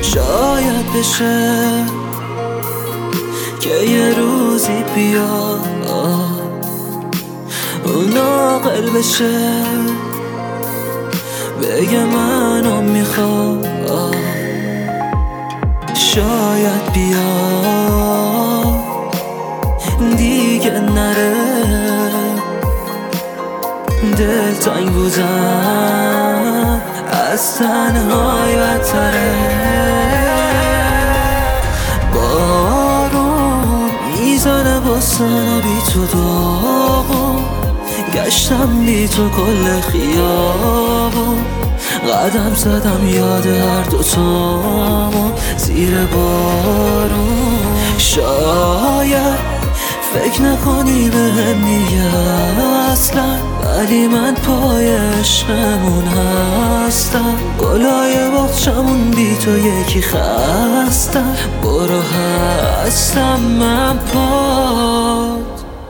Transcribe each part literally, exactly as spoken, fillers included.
شاید بشه که یه روزی بیا اون عاقل بشه، بگه منو میخواد. شاید بیا دیگه نره، دلتنگ بودم از تنهای بدتره. بارون میزنه باسن بی تو داغو، گشتم بی تو کل خیابون، قدم زدم یاد هر دوتامون زیر بارون. شاید فکر نکنی بهم دیگه اصلا، ولی من پای عشقمون هستم. گلای باغچمون بی تو یکی خستم، برو هستم من پاد.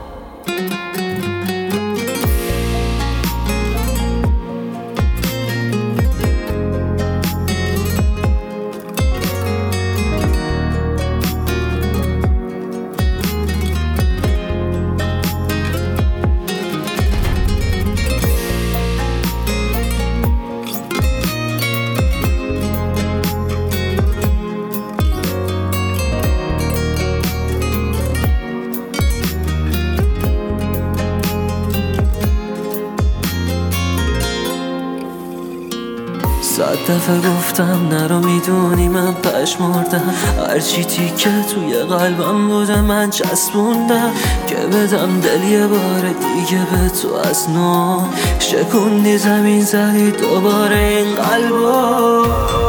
صد دفعه گفتم نرو، میدونی من پشمردم، هرچی تیکه توی قلبم بوده من چسبوندم که بدم دل یه بار دیگه به تو از نو. شکوندی زمین زدی دوباره این قلبو.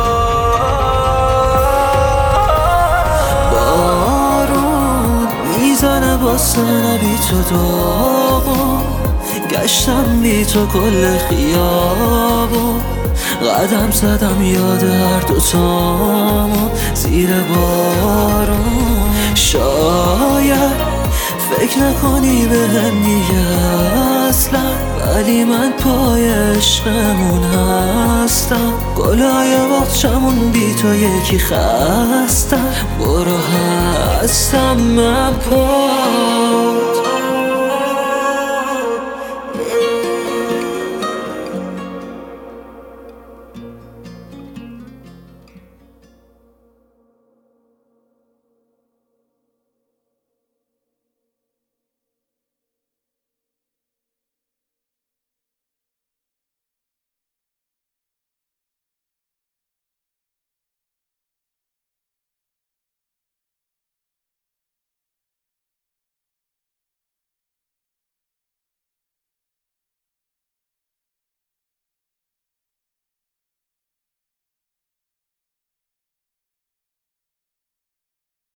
بارون میزنه باسن بی تو داغو، گشتم بی تو کل خیابو، قدم زدم یاد هر دوتامون زیر بارون. شاید فکر نکنی بهم دیگه اصلا، ولی من پای عشقمون هستم. گلای باغچمون بی تو یکی خستم، برو هستم من پای.